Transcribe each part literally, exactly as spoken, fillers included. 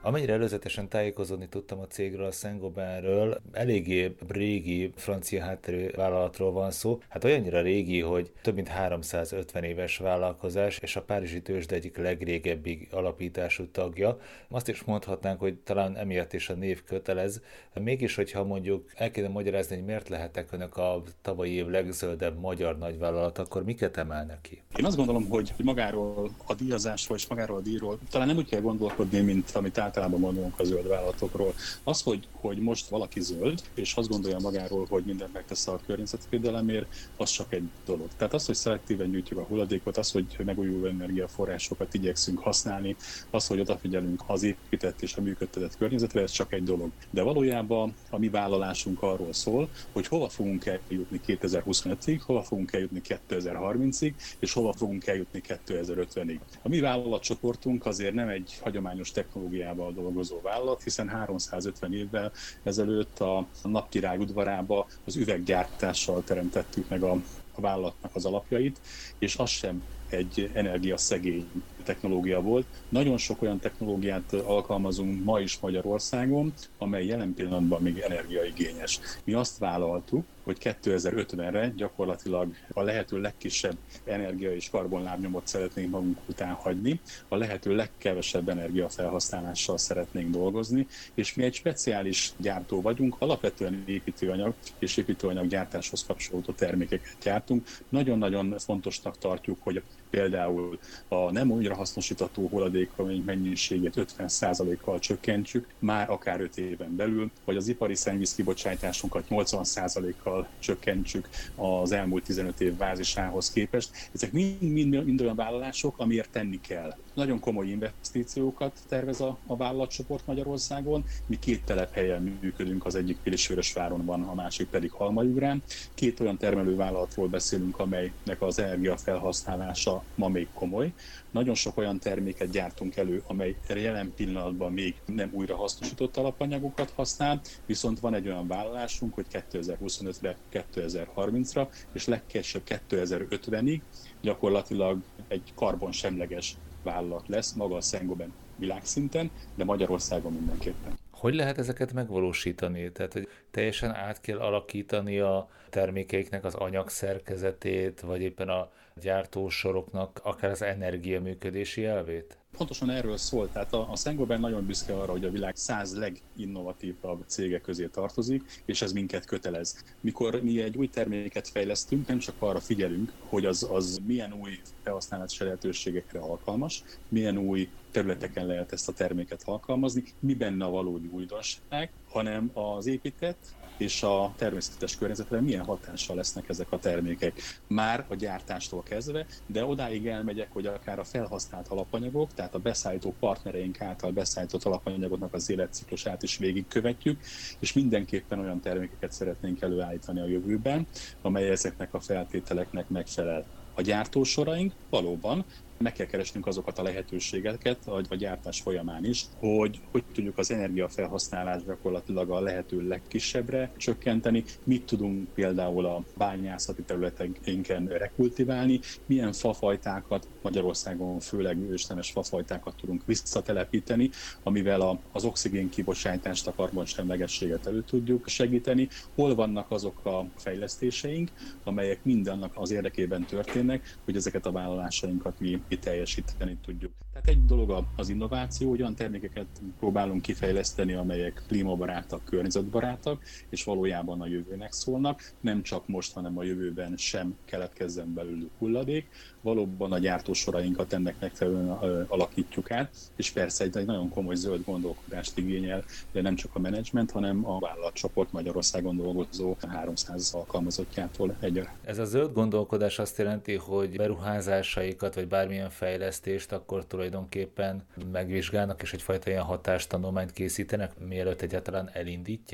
Amennyire előzetesen tájékozódni tudtam a cégről, a Saint-Gobainről, eléggé régi francia hátterű vállalatról van szó. Hát olyannyira régi, hogy több mint háromszázötven éves vállalkozás, és a párizsi tőzsde egyik legrégebbi alapítású tagja. Azt is mondhatnánk, hogy talán emiatt is a név kötelez. Mégis, hogyha mondjuk el kéne magyarázni, hogy miért lehetek önök a tavalyi év legzöldebb magyar nagyvállalat, akkor miket emelnek ki? Én azt gondolom, hogy magáról a díjazásról és magáról a díjról talán nem úgy kell gondolkodni, mint amit általában mondunk a zöld vállalatokról. Az, hogy, hogy most valaki zöld, és azt gondolja magáról, hogy mindent megtesz a környezetvédelemért, az csak egy dolog. Tehát az, hogy szelektíven gyűjtjük a hulladékot, az, hogy megújuló energiaforrásokat igyekszünk használni, az, hogy odafigyelünk az épített és a működtetett környezetre, ez csak egy dolog. De valójában a mi vállalásunk arról szól, hogy hova fogunk eljutni kétezer-huszonötig, hova fogunk eljutni kétezer-harmincig, és hova fogunk eljutni kétezer-ötvenig. A mi vállalatcsoportunk azért nem egy hagyományos technológiával dolgozó vállalat, hiszen háromszázötven évvel ezelőtt a napkirály udvarába az üveggyártással teremtettük meg a, a vállalatnak az alapjait, és az sem egy energiaszegény technológia volt. Nagyon sok olyan technológiát alkalmazunk ma is Magyarországon, amely jelen pillanatban még energiaigényes. Mi azt vállaltuk, hogy kétezer-ötvenre gyakorlatilag a lehető legkisebb energia- és karbonlábnyomot szeretnénk magunk után hagyni, a lehető legkevesebb energiafelhasználással szeretnénk dolgozni, és mi egy speciális gyártó vagyunk, alapvetően építőanyag és építőanyaggyártáshoz kapcsolódó termékeket gyártunk. Nagyon-nagyon fontosnak tartjuk, hogy például a nem újrahasznosítható hulladék mennyiségét ötven százalékkal csökkentsük, már akár öt éven belül, vagy az ipari szennyvíz kibocsátásunkat nyolcvan százalékkal csökkentsük az elmúlt tizenöt év bázisához képest. Ezek mind, mind, mind olyan vállalások, amiért tenni kell. Nagyon komoly investíciókat tervez a, a vállalatcsoport Magyarországon. Mi két telephelyen működünk, az egyik Pilisvörösváron van, a másik pedig Halmajugrán. Két olyan termelővállalatról beszélünk, amelynek az energiafelhasználása ma még komoly. Nagyon sok olyan terméket gyártunk elő, amely jelen pillanatban még nem újrahasznosított alapanyagokat használ, viszont van egy olyan vállalásunk, hogy kétezer-huszonötre, kétezer-harmincra és legkésőbb kétezer-ötvenig gyakorlatilag egy karbonsemleges vállalat lesz, maga a Saint-Gobain világszinten, de Magyarországon mindenképpen. Hogy lehet ezeket megvalósítani? Tehát, hogy teljesen át kell alakítani a termékeiknek az anyagszerkezetét, vagy éppen a gyártósoroknak akár az energiaműködési elvét? Pontosan erről szól, tehát a, a Saint-Gobain nagyon büszke arra, hogy a világ száz leginnovatívabb cége közé tartozik, és ez minket kötelez. Mikor mi egy új terméket fejlesztünk, nem csak arra figyelünk, hogy az, az milyen új felhasználási lehetőségekre alkalmas, milyen új területeken lehet ezt a terméket alkalmazni, mi benne a valódi újdonság, hanem az épített és a természetes környezetre milyen hatással lesznek ezek a termékek. Már a gyártástól kezdve, de odáig elmegyek, hogy akár a felhasznált alapanyagok, tehát a beszállító partnereink által beszállított alapanyagoknak az életciklusát is végigkövetjük, és mindenképpen olyan termékeket szeretnénk előállítani a jövőben, amely ezeknek a feltételeknek megfelel. A gyártósoraink valóban meg kell keresnünk azokat a lehetőségeket, a gyártás folyamán is, hogy hogy tudjuk az energiafelhasználást gyakorlatilag a lehető legkisebbre csökkenteni, mit tudunk például a bányászati területeinken rekultiválni, milyen fafajtákat, Magyarországon főleg ősnemes fafajtákat tudunk visszatelepíteni, amivel a, az oxigén kibocsátást, a karbonsemlegességet elő tudjuk segíteni, hol vannak azok a fejlesztéseink, amelyek mindennek az érdekében történnek, hogy ezeket a vállalásainkat mi teljesíteni tudjuk. Tehát egy dolog az innováció, hogy olyan termékeket próbálunk kifejleszteni, amelyek klímabarátak, környezetbarátak, és valójában a jövőnek szólnak. Nem csak most, hanem a jövőben sem keletkezzen belőlük hulladék. Valóban a gyártósorainkat ennek megfelelően alakítjuk át, és persze egy nagyon komoly zöld gondolkodást igényel, de nem csak a menedzsment, hanem a vállalatcsoport Magyarországon dolgozó háromszáz alkalmazottjától egyaránt. Ez a zöld gondolkodás azt jelenti, hogy beruházásaikat, vagy bármilyen fejlesztést akkor tulajdonképpen megvizsgálnak, és egyfajta ilyen hatástanulmányt készítenek, mielőtt egyáltalán elindítják?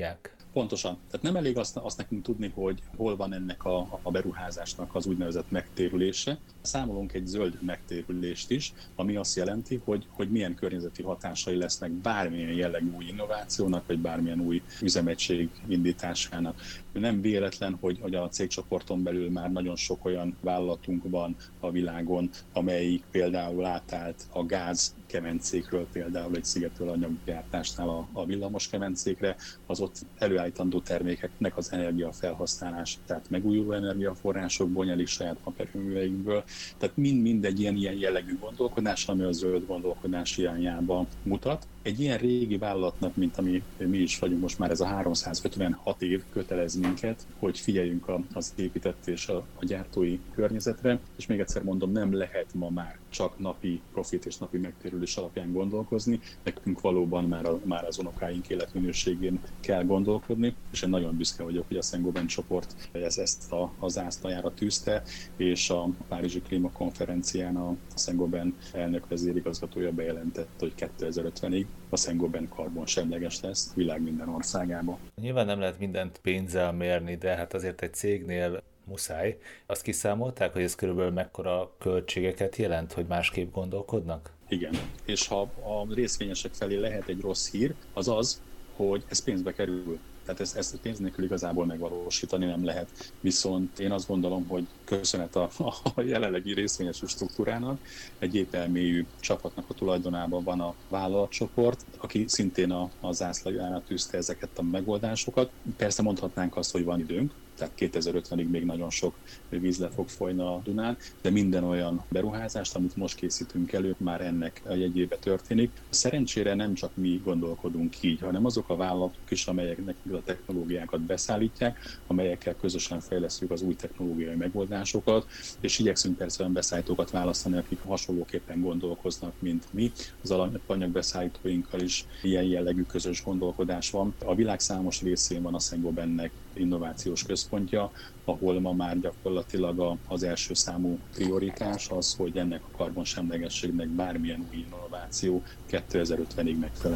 Pontosan. Tehát nem elég azt, azt nekünk tudni, hogy hol van ennek a, a beruházásnak az úgynevezett megtérülése. Számolunk egy zöld megtérülést is, ami azt jelenti, hogy, hogy milyen környezeti hatásai lesznek bármilyen jellegű új innovációnak, vagy bármilyen új üzemegység indításának. Nem véletlen, hogy, hogy a cégcsoporton belül már nagyon sok olyan vállalatunk van a világon, amelyik például átállt a gáz kemencékről, például egy szigetről anyaggyártásnál a, a villamos kemencékre, az ott előállítandó termékeknek az energiafelhasználás, tehát megújuló energiaforrásokból nyelik saját naperőműveikből. Tehát mind-mind egy ilyen, ilyen jellegű gondolkodás, ami a zöld gondolkodás irányába mutat. Egy ilyen régi vállalatnak, mint ami mi is vagyunk most már, ez a háromszázötvenhat év kötelez minket, hogy figyeljünk az épített és a, a gyártói környezetre, és még egyszer mondom, nem lehet ma már csak napi profit és napi megtérülés alapján gondolkozni, nekünk valóban már, a, már az unokáink életminőségén kell gondolkodni, és én nagyon büszke vagyok, hogy a Saint-Gobain csoport ez, ezt a, a zászlajára tűzte, és a Párizsi Klímakonferencián a Saint-Gobain elnök vezérigazgatója bejelentette, hogy kétezer-ötvenig a Saint-Gobain karbonsemleges lesz világ minden országában. Nyilván nem lehet mindent pénzzel mérni, de hát azért egy cégnél muszáj. Azt kiszámolták, hogy ez körülbelül mekkora költségeket jelent, hogy másképp gondolkodnak? Igen, és ha a részvényesek felé lehet egy rossz hír, az az, hogy ez pénzbe kerül. Tehát ezt, ezt pénz nélkül igazából megvalósítani nem lehet. Viszont én azt gondolom, hogy köszönet a, a jelenlegi részvényes struktúrának, egy épelmélyű csapatnak a tulajdonában van a vállalatcsoport, aki szintén a, a zászlajára tűzte ezeket a megoldásokat. Persze mondhatnánk azt, hogy van időnk, tehát kétezer-ötvenig még nagyon sok víz le fog folyni a Dunán, de minden olyan beruházást, amit most készítünk elő, már ennek a jegyébe történik. Szerencsére nem csak mi gondolkodunk így, hanem azok a vállalatok is, amelyeknek a technológiákat beszállítják, amelyekkel közösen fejlesztjük az új technológiai megoldásokat, és igyekszünk persze olyan beszállítókat választani, akik hasonlóképpen gondolkoznak, mint mi. Az alapanyagbeszállítóinkkal is ilyen jellegű közös gondolkodás van. A világ számos részén van a Saint-Gobainnek innovációs központja, ahol ma már gyakorlatilag az első számú prioritás az, hogy ennek a karbonsemlegességnek bármilyen új innováció kétezer-ötvenig megfelel.